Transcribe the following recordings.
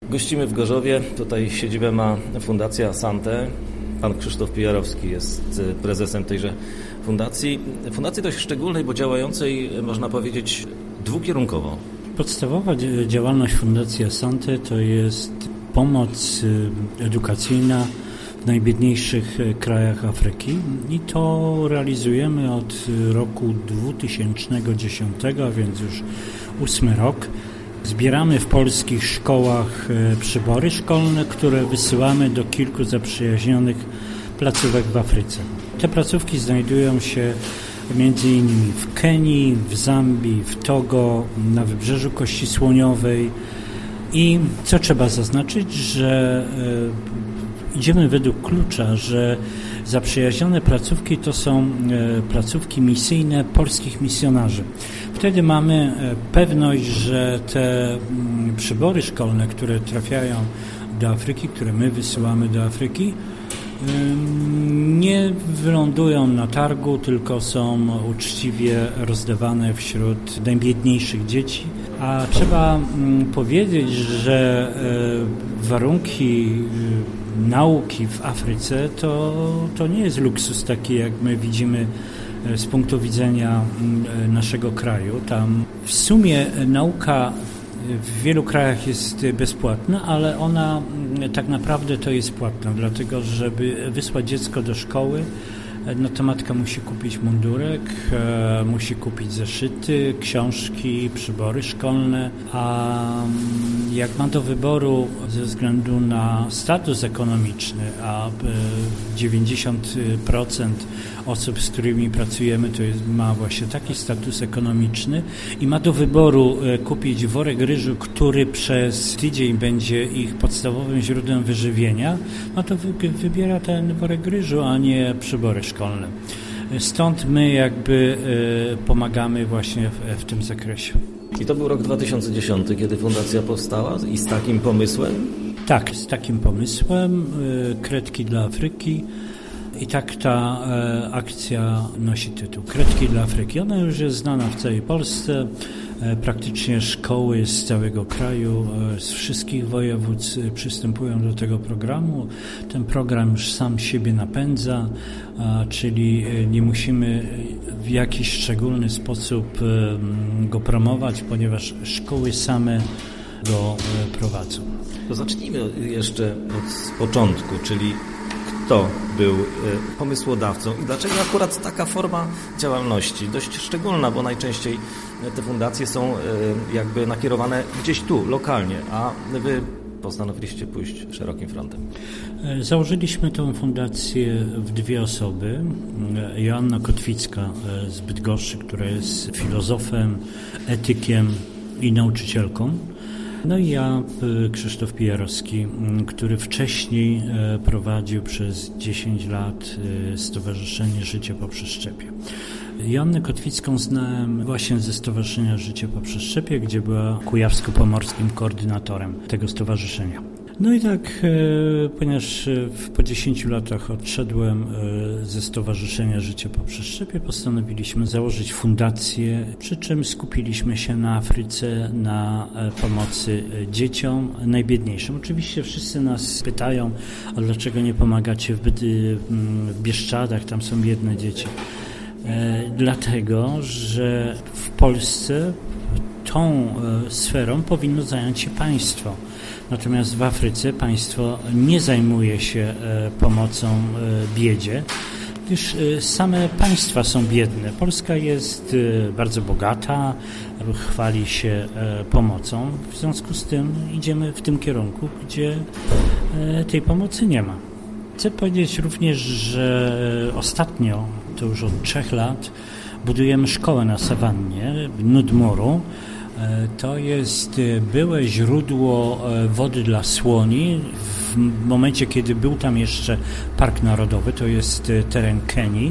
Gościmy w Gorzowie. Tutaj siedzibę ma Fundacja Asante. Pan Krzysztof Pijarowski jest prezesem tejże fundacji. Fundacji dość szczególnej, bo działającej, można powiedzieć, dwukierunkowo. Podstawowa działalność Fundacji Asante to jest pomoc edukacyjna w najbiedniejszych krajach Afryki i to realizujemy od roku 2010, a więc już 8 rok. Zbieramy w polskich szkołach przybory szkolne, które wysyłamy do kilku zaprzyjaźnionych placówek w Afryce. Te placówki znajdują się między innymi w Kenii, w Zambii, w Togo, na wybrzeżu Kości Słoniowej i co trzeba zaznaczyć, że idziemy według klucza, że zaprzyjaźnione placówki to są placówki misyjne polskich misjonarzy. Wtedy mamy pewność, że te przybory szkolne, które trafiają do Afryki, które my wysyłamy do Afryki, nie wylądują na targu, tylko są uczciwie rozdawane wśród najbiedniejszych dzieci. A trzeba powiedzieć, że warunki nauki w Afryce to nie jest luksus taki, jak my widzimy z punktu widzenia naszego kraju. Tam w sumie nauka w wielu krajach jest bezpłatna, ale ona tak naprawdę to jest płatna, dlatego żeby wysłać dziecko do szkoły, no to matka musi kupić mundurek, musi kupić zeszyty, książki, przybory szkolne, a jak ma do wyboru ze względu na status ekonomiczny, a 90% osób, z którymi pracujemy, ma właśnie taki status ekonomiczny i ma do wyboru kupić worek ryżu, który przez tydzień będzie ich podstawowym źródłem wyżywienia, no to wybiera ten worek ryżu, a nie przybory szkolne. Stąd my jakby pomagamy właśnie w tym zakresie. I to był rok 2010, kiedy fundacja powstała i z takim pomysłem? Tak, z takim pomysłem. Kredki dla Afryki. I tak ta akcja nosi tytuł Kredki dla Afryki. Ona już jest znana w całej Polsce. Praktycznie szkoły z całego kraju, z wszystkich województw przystępują do tego programu. Ten program już sam siebie napędza, czyli nie musimy w jakiś szczególny sposób go promować, ponieważ szkoły same go prowadzą. To zacznijmy jeszcze od początku, czyli kto był pomysłodawcą i dlaczego akurat taka forma działalności, dość szczególna, bo najczęściej te fundacje są jakby nakierowane gdzieś tu, lokalnie, a wy postanowiliście pójść szerokim frontem. Założyliśmy tę fundację w dwie osoby. Joanna Kotwicka z Bydgoszczy, która jest filozofem, etykiem i nauczycielką. No i ja, Krzysztof Pijarowski, który wcześniej prowadził przez 10 lat Stowarzyszenie Życie po Przeszczepie. Joannę Kotwicką znałem właśnie ze Stowarzyszenia Życie po Przeszczepie, gdzie była kujawsko-pomorskim koordynatorem tego stowarzyszenia. No i tak, ponieważ po 10 latach odszedłem ze Stowarzyszenia Życie po Przeszczepie, postanowiliśmy założyć fundację, przy czym skupiliśmy się na Afryce, na pomocy dzieciom najbiedniejszym. Oczywiście wszyscy nas pytają, a dlaczego nie pomagacie w Bieszczadach, tam są biedne dzieci. Dlatego, że w Polsce tą sferą powinno zająć się państwo. Natomiast w Afryce państwo nie zajmuje się pomocą biedzie, gdyż same państwa są biedne. Polska jest bardzo bogata, chwali się pomocą. W związku z tym idziemy w tym kierunku, gdzie tej pomocy nie ma. Chcę powiedzieć również, że ostatnio, to już od 3 lat, budujemy szkołę na Sawannie w Nudmuru. To jest byłe źródło wody dla słoni w momencie, kiedy był tam jeszcze Park Narodowy, to jest teren Kenii.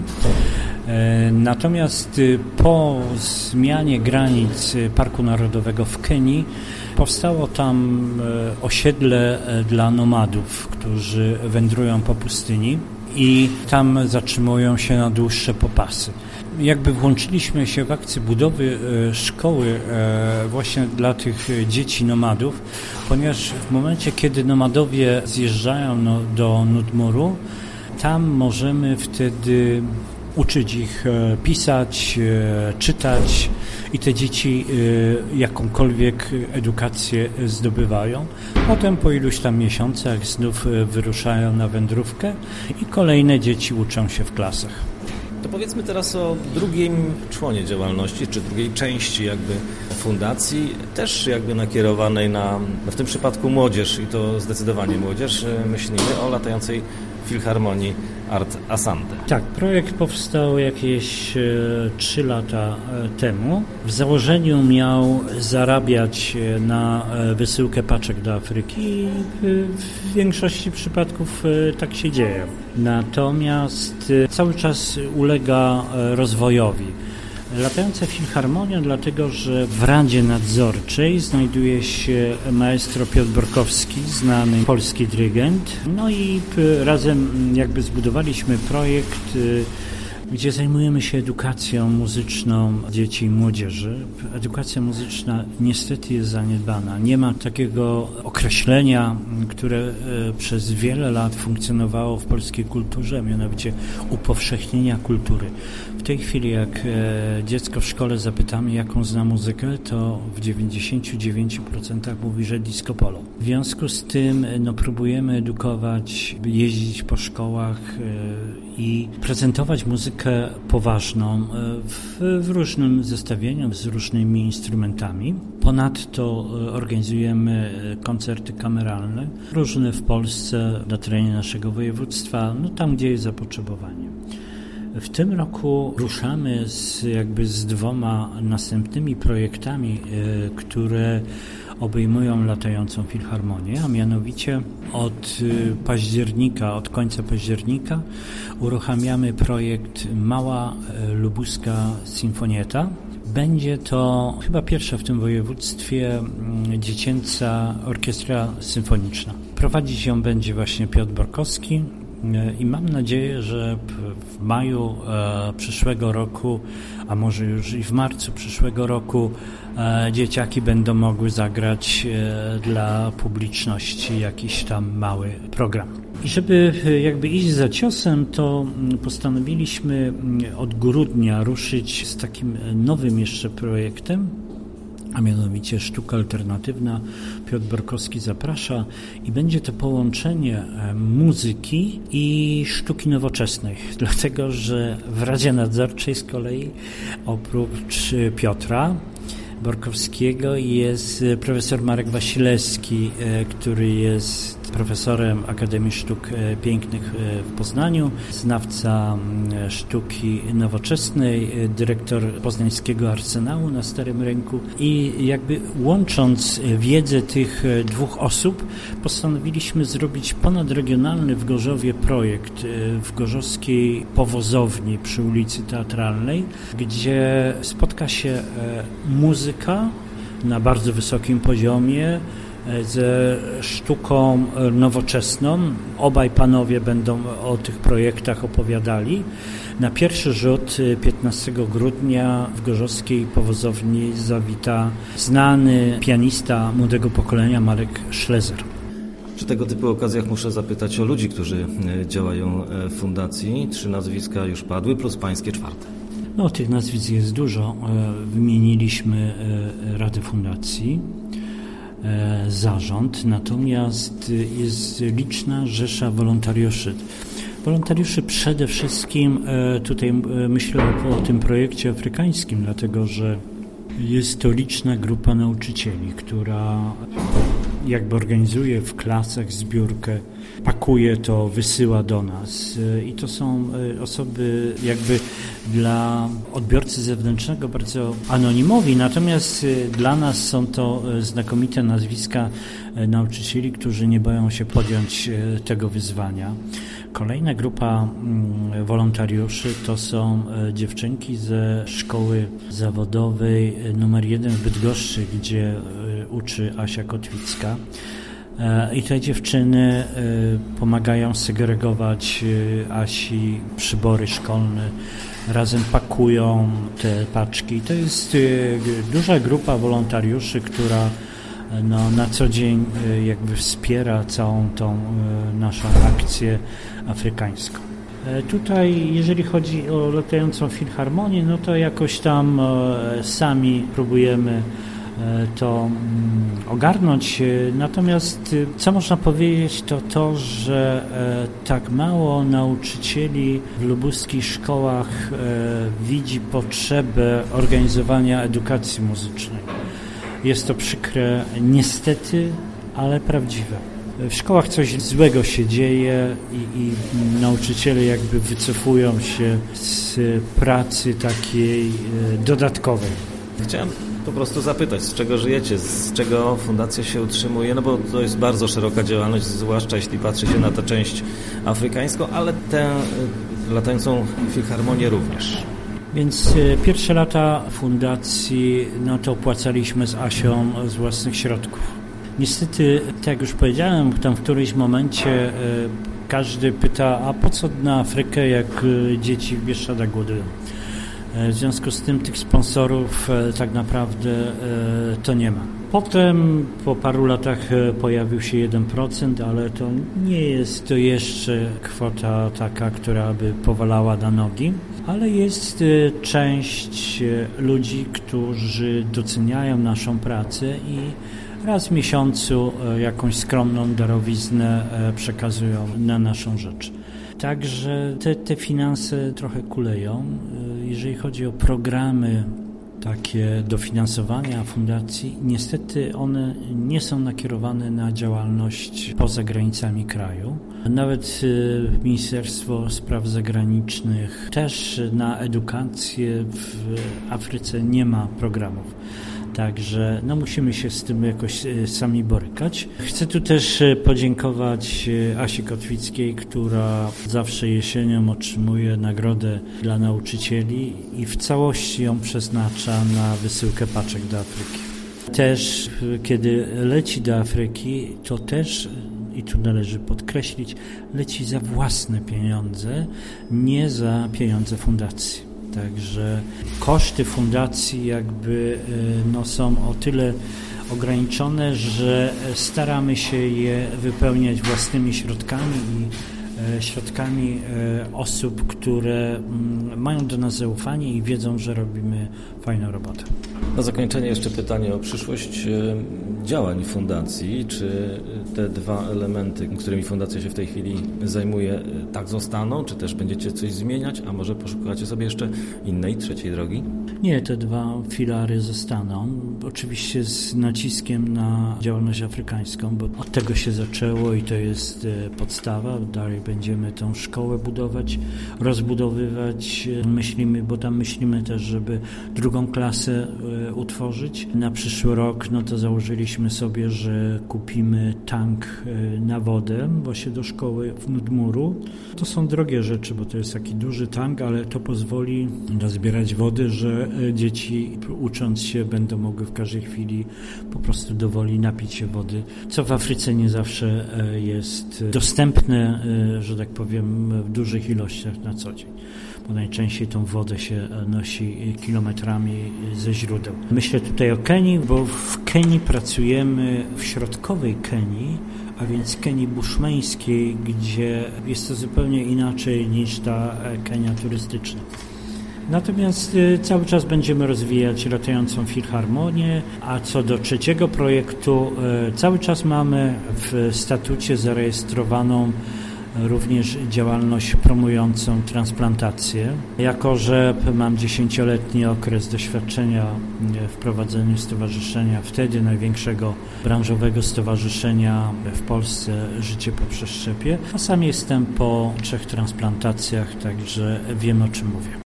Natomiast po zmianie granic Parku Narodowego w Kenii powstało tam osiedle dla nomadów, którzy wędrują po pustyni i tam zatrzymują się na dłuższe popasy. jakby włączyliśmy się w akcję budowy szkoły właśnie dla tych dzieci nomadów, ponieważ w momencie, kiedy nomadowie zjeżdżają do Nudmuru, tam możemy wtedy uczyć ich pisać, czytać i te dzieci jakąkolwiek edukację zdobywają. Potem po iluś tam miesiącach znów wyruszają na wędrówkę i kolejne dzieci uczą się w klasach. To powiedzmy teraz o drugim członie działalności, czy drugiej części jakby fundacji, też jakby nakierowanej na w tym przypadku młodzież i to zdecydowanie młodzież. Myślimy o latającej filharmonii Art Asante. Tak, projekt powstał jakieś 3 lata temu. W założeniu miał zarabiać na wysyłkę paczek do Afryki i w większości przypadków tak się dzieje. Natomiast cały czas ulega rozwojowi. Latająca filharmonia, dlatego że w Radzie Nadzorczej znajduje się maestro Piotr Borkowski, znany polski dyrygent. No i razem jakby zbudowaliśmy projekt, gdzie zajmujemy się edukacją muzyczną dzieci i młodzieży. Edukacja muzyczna niestety jest zaniedbana. Nie ma takiego określenia, które przez wiele lat funkcjonowało w polskiej kulturze, mianowicie upowszechnienia kultury. W tej chwili, jak dziecko w szkole zapytamy, jaką zna muzykę, to w 99% mówi, że disco polo. W związku z tym próbujemy edukować, jeździć po szkołach i prezentować muzykę poważną w różnym zestawieniu, z różnymi instrumentami. Ponadto organizujemy koncerty kameralne, różne w Polsce, na terenie naszego województwa, tam gdzie jest zapotrzebowanie. W tym roku ruszamy z 2 następnymi projektami, które obejmują latającą filharmonię, a mianowicie od końca października uruchamiamy projekt Mała Lubuska Symfonietta. Będzie to chyba pierwsza w tym województwie dziecięca orkiestra symfoniczna. Prowadzić ją będzie właśnie Piotr Borkowski. I mam nadzieję, że w maju przyszłego roku, a może już i w marcu przyszłego roku dzieciaki będą mogły zagrać dla publiczności jakiś tam mały program. I żeby jakby iść za ciosem, to postanowiliśmy od grudnia ruszyć z takim nowym jeszcze projektem, a mianowicie sztuka alternatywna. Piotr Borkowski zaprasza i będzie to połączenie muzyki i sztuki nowoczesnej, dlatego że w Radzie Nadzorczej z kolei oprócz Piotra Borkowskiego jest profesor Marek Wasilewski, który jest profesorem Akademii Sztuk Pięknych w Poznaniu, znawca sztuki nowoczesnej, dyrektor poznańskiego Arsenału na Starym Rynku i jakby łącząc wiedzę tych 2 osób postanowiliśmy zrobić ponadregionalny w Gorzowie projekt w gorzowskiej powozowni przy ulicy Teatralnej, gdzie spotka się muzyka na bardzo wysokim poziomie ze sztuką nowoczesną. Obaj panowie będą o tych projektach opowiadali. Na pierwszy rzut 15 grudnia w gorzowskiej powozowni zawita znany pianista młodego pokolenia Marek Schlezer. Przy tego typu okazjach muszę zapytać o ludzi, którzy działają w fundacji. 3 nazwiska już padły, plus pańskie 4. Tych nazwisk jest dużo. Wymieniliśmy Radę Fundacji, zarząd, natomiast jest liczna rzesza wolontariuszy. Wolontariuszy przede wszystkim, tutaj myślę o tym projekcie afrykańskim, dlatego że jest to liczna grupa nauczycieli, która jakby organizuje w klasach zbiórkę, pakuje to, wysyła do nas i to są osoby jakby dla odbiorcy zewnętrznego bardzo anonimowi, natomiast dla nas są to znakomite nazwiska nauczycieli, którzy nie boją się podjąć tego wyzwania. Kolejna grupa wolontariuszy to są dziewczynki ze szkoły zawodowej nr 1 w Bydgoszczy, gdzie uczy Asia Kotwicka. I te dziewczyny pomagają segregować Asi przybory szkolne, razem pakują te paczki. To jest duża grupa wolontariuszy, która na co dzień jakby wspiera całą tą naszą akcję afrykańską. Tutaj, jeżeli chodzi o latającą filharmonię, no to jakoś tam sami próbujemy to ogarnąć. Natomiast co można powiedzieć, to że tak mało nauczycieli w lubuskich szkołach widzi potrzebę organizowania edukacji muzycznej. Jest to przykre, niestety, ale prawdziwe. W szkołach coś złego się dzieje i nauczyciele jakby wycofują się z pracy takiej dodatkowej. Chciałem po prostu zapytać, z czego żyjecie, z czego fundacja się utrzymuje, no bo to jest bardzo szeroka działalność, zwłaszcza jeśli patrzy się na tę część afrykańską, ale tę latającą filharmonię również. Więc pierwsze lata fundacji, no to opłacaliśmy z Asią z własnych środków. Niestety, tak jak już powiedziałem, tam w którymś momencie każdy pyta, a po co na Afrykę, jak dzieci w Bieszczadach głodują? W związku z tym tych sponsorów tak naprawdę to nie ma. Potem po paru latach pojawił się 1%, ale to nie jest to jeszcze kwota taka, która by powalała na nogi, ale jest część ludzi, którzy doceniają naszą pracę i raz w miesiącu jakąś skromną darowiznę przekazują na naszą rzecz. Także te finanse trochę kuleją. Jeżeli chodzi o programy takie dofinansowania fundacji, niestety one nie są nakierowane na działalność poza granicami kraju. Nawet Ministerstwo Spraw Zagranicznych też na edukację w Afryce nie ma programów. Także musimy się z tym jakoś sami borykać. Chcę tu też podziękować Asi Kotwickiej, która zawsze jesienią otrzymuje nagrodę dla nauczycieli i w całości ją przeznacza na wysyłkę paczek do Afryki. Też kiedy leci do Afryki, to też, i tu należy podkreślić, leci za własne pieniądze, nie za pieniądze fundacji. Także koszty fundacji jakby są o tyle ograniczone, że staramy się je wypełniać własnymi środkami i środkami osób, które mają do nas zaufanie i wiedzą, że robimy fajną robotę. Na zakończenie jeszcze pytanie o przyszłość działań fundacji. Czy te dwa elementy, którymi fundacja się w tej chwili zajmuje, tak zostaną? Czy też będziecie coś zmieniać? A może poszukacie sobie jeszcze innej, trzeciej drogi? Nie, te dwa filary zostaną. Oczywiście z naciskiem na działalność afrykańską, bo od tego się zaczęło i to jest podstawa. Dalej będziemy tą szkołę budować, rozbudowywać. Myślimy też, żeby drugą klasę utworzyć. Na przyszły rok to założyliśmy sobie, że kupimy tank na wodę właśnie do szkoły w Nudmuru. To są drogie rzeczy, bo to jest taki duży tank, ale to pozwoli zbierać wody, że dzieci ucząc się będą mogły w każdej chwili po prostu dowoli napić się wody, co w Afryce nie zawsze jest dostępne, że tak powiem, w dużych ilościach na co dzień, bo najczęściej tą wodę się nosi kilometrami ze źródeł. Myślę tutaj o Kenii, bo w Kenii pracujemy, w środkowej Kenii, a więc Kenii buszmeńskiej, gdzie jest to zupełnie inaczej niż ta Kenia turystyczna. Natomiast cały czas będziemy rozwijać latającą filharmonię, a co do trzeciego projektu, cały czas mamy w statucie zarejestrowaną również działalność promującą transplantację. Jako że mam 10-letni okres doświadczenia w prowadzeniu stowarzyszenia, wtedy największego branżowego stowarzyszenia w Polsce Życie po przeszczepie, a sam jestem po 3 transplantacjach, także wiem, o czym mówię.